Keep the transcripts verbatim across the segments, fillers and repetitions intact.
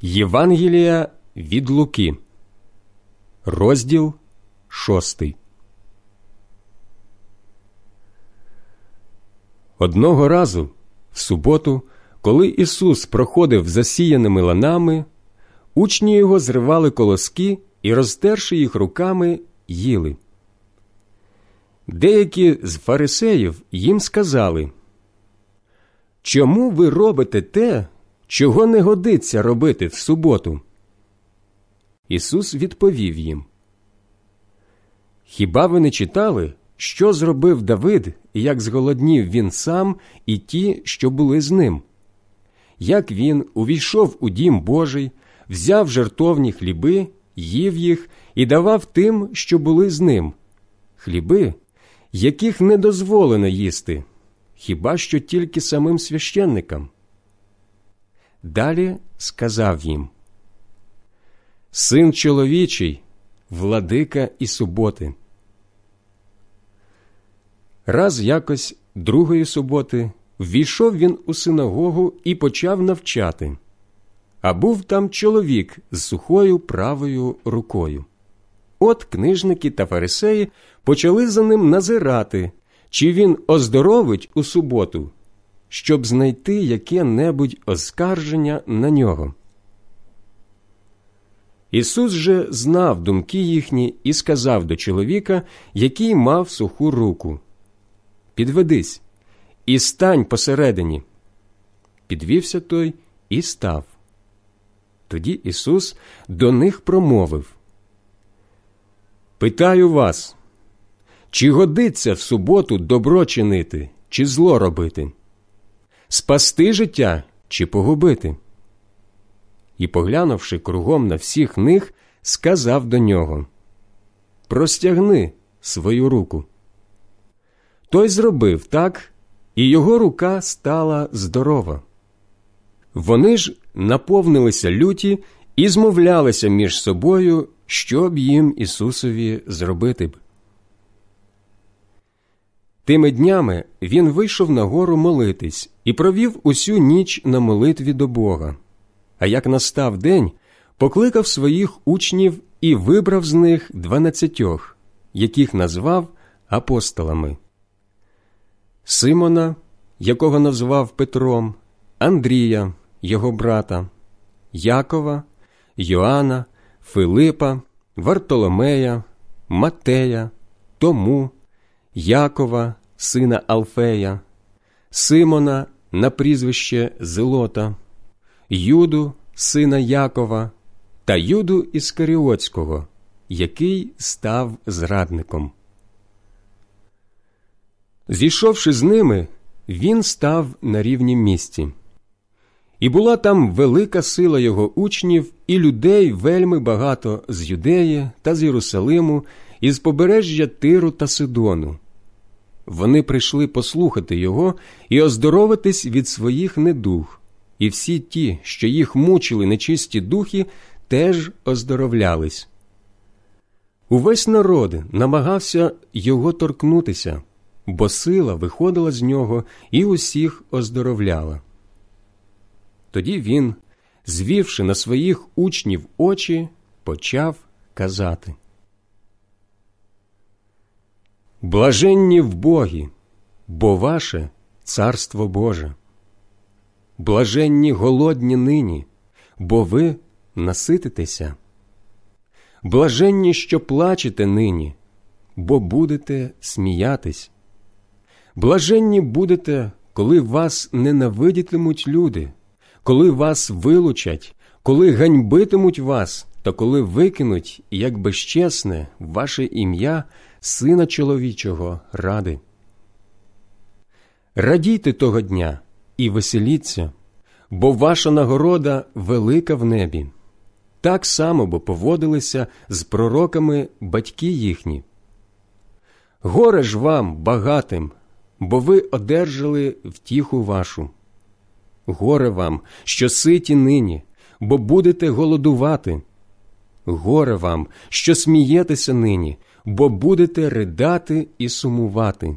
Євангелія від Луки, розділ шостий. Одного разу, в суботу, коли Ісус проходив засіяними ланами, учні Його зривали колоски і, розтерши їх руками, їли. Деякі з фарисеїв їм сказали: «Чому ви робите те, чого не годиться робити в суботу?» Ісус відповів їм: «Хіба ви не читали, що зробив Давид, і як зголоднів він сам і ті, що були з ним? Як він увійшов у дім Божий, взяв жертовні хліби, їв їх і давав тим, що були з ним, хліби, яких не дозволено їсти, хіба що тільки самим священникам?» Далі сказав їм: «Син чоловічий, владика і суботи». Раз якось другої суботи ввійшов він у синагогу і почав навчати. А був там чоловік з сухою правою рукою. От книжники та фарисеї почали за ним назирати, чи він оздоровить у суботу, щоб знайти яке-небудь оскарження на нього. Ісус же знав думки їхні і сказав до чоловіка, який мав суху руку: «Підведись і стань посередині». Підвівся той і став. Тоді Ісус до них промовив: «Питаю вас, чи годиться в суботу добро чинити, чи зло робити? Спасти життя, чи погубити?» І, поглянувши кругом на всіх них, сказав до нього: «Простягни свою руку». Той зробив так, і його рука стала здорова. Вони ж наповнилися люті і змовлялися між собою, що б їм Ісусові зробити б. Тими днями він вийшов на гору молитись і провів усю ніч на молитві до Бога. А як настав день, покликав своїх учнів і вибрав з них дванадцятьох, яких назвав апостолами: Симона, якого назвав Петром, Андрія, його брата, Якова, Йоанна, Филипа, Вартоломея, Матея, Тому, Якова, сина Алфея, Симона на прізвище Зелота, Юду, сина Якова, та Юду Іскаріотського, який став зрадником. Зійшовши з ними, він став на рівнім місці. І була там велика сила його учнів і людей вельми багато з Юдеї та з Єрусалиму, і з побережжя Тиру та Сидону. Вони прийшли послухати його і оздоровитись від своїх недуг, і всі ті, що їх мучили нечисті духи, теж оздоровлялись. Увесь народ намагався його торкнутися, бо сила виходила з нього і усіх оздоровляла. Тоді він, звівши на своїх учнів очі, почав казати: «Блаженні в Богі, бо ваше Царство Боже. Блаженні голодні нині, бо ви насититеся. Блаженні, що плачете нині, бо будете сміятись. Блаженні будете, коли вас ненавидітимуть люди, коли вас вилучать, коли ганьбитимуть вас, та коли викинуть, як безчесне, ваше ім'я Сина Чоловічого ради. Радійте того дня і веселіться, бо ваша нагорода велика в небі. Так само бо поводилися з пророками батьки їхні. Горе ж вам, багатим, бо ви одержали втіху вашу. Горе вам, що ситі нині, бо будете голодувати. Горе вам, що смієтеся нині, бо будете ридати і сумувати.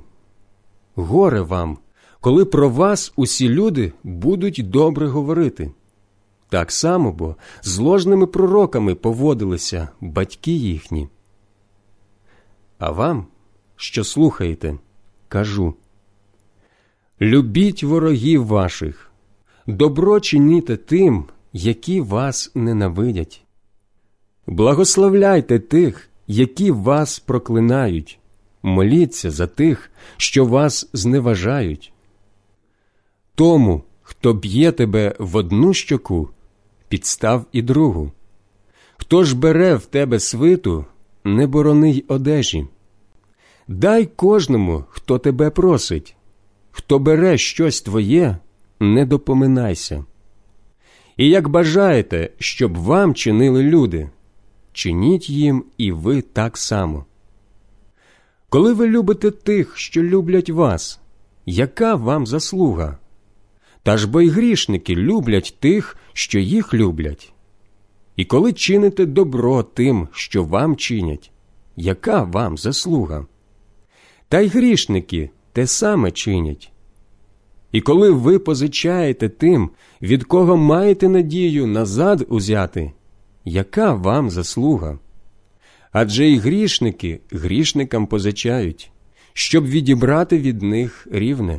Горе вам, коли про вас усі люди будуть добре говорити. Так само бо з ложними пророками поводилися батьки їхні. А вам, що слухаєте, кажу: любіть ворогів ваших, добро чиніте тим, які вас ненавидять. Благословляйте тих, які вас проклинають, моліться за тих, що вас зневажають. Тому, хто б'є тебе в одну щоку, підстав і другу. Хто ж бере в тебе свиту, не борони й одежі. Дай кожному, хто тебе просить. Хто бере щось твоє, не допоминайся. І як бажаєте, щоб вам чинили люди, чиніть їм і ви так само. Коли ви любите тих, що люблять вас, яка вам заслуга? Та ж бо й грішники люблять тих, що їх люблять. І коли чините добро тим, що вам чинять, яка вам заслуга? Та й грішники те саме чинять. І коли ви позичаєте тим, від кого маєте надію назад узяти, яка вам заслуга? Адже й грішники грішникам позичають, щоб відібрати від них рівне.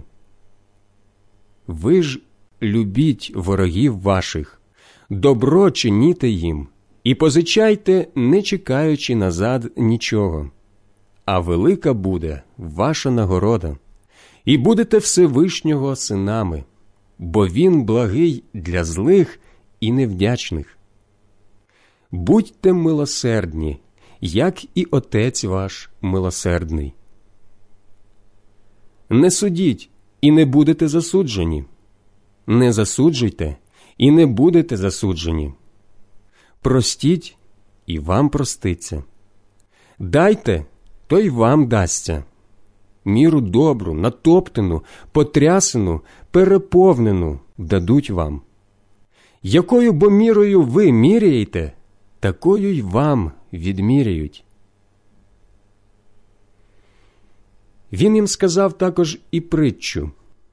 Ви ж любіть ворогів ваших, добро чиніте їм, і позичайте, не чекаючи назад нічого. А велика буде ваша нагорода, і будете Всевишнього синами, бо він благий для злих і невдячних. Будьте милосердні, як і Отець ваш милосердний. Не судіть, і не будете засуджені. Не засуджуйте, і не будете засуджені. Простіть, і вам проститься. Дайте, то й вам дасться. Міру добру, натоптану, потрясену, переповнену дадуть вам. Якою бо мірою ви міряєте, такою й вам відміряють. Він їм сказав також і притчу.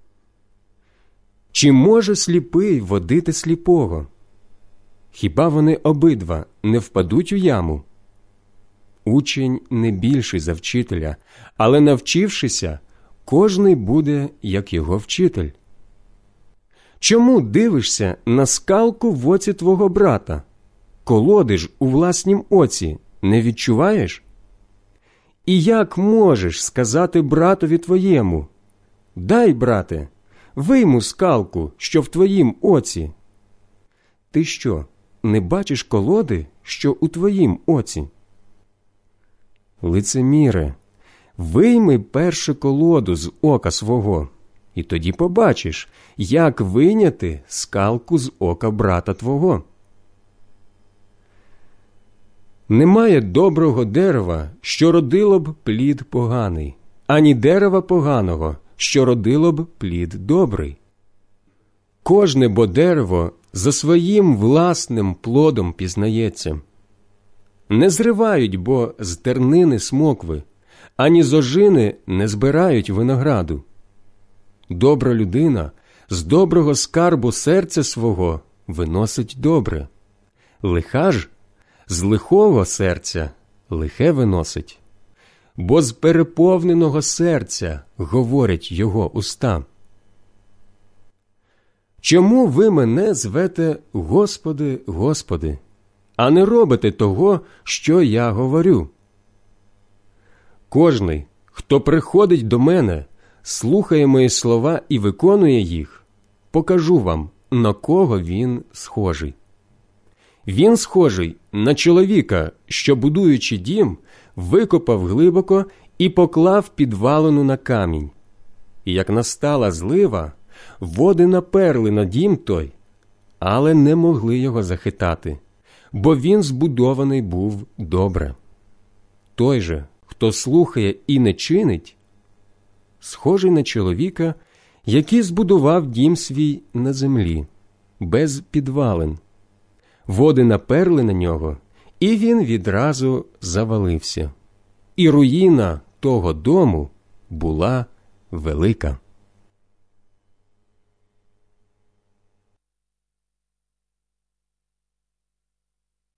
Чи може сліпий водити сліпого? Хіба вони обидва не впадуть у яму? Учень не більший за вчителя, але навчившися, кожний буде, як його вчитель. Чому дивишся на скалку в оці твого брата? Колоди ж у власнім оці не відчуваєш? І як можеш сказати братові твоєму: дай, брате, вийму скалку, що в твоїм оці? Ти що, не бачиш колоди, що у твоїм оці? Лицеміре, вийми перше колоду з ока свого, і тоді побачиш, як вийняти скалку з ока брата твого. Немає доброго дерева, що родило б плід поганий, ані дерева поганого, що родило б плід добрий. Кожне бо дерево за своїм власним плодом пізнається. Не зривають бо з тернини смокви, ані з ожини не збирають винограду. Добра людина з доброго скарбу серця свого виносить добре. Лиха ж з лихого серця лихе виносить, бо з переповненого серця говорять його уста. Чому ви мене звете Господи, Господи, а не робите того, що я говорю? Кожний, хто приходить до мене, слухає мої слова і виконує їх, покажу вам, на кого він схожий. Він схожий на чоловіка, що, будуючи дім, викопав глибоко і поклав підвалину на камінь. І як настала злива, води наперли на дім той, але не могли його захитати, бо він збудований був добре. Той же, хто слухає і не чинить, схожий на чоловіка, який збудував дім свій на землі, без підвалин. Води наперли на нього, і він відразу завалився. І руїна того дому була велика.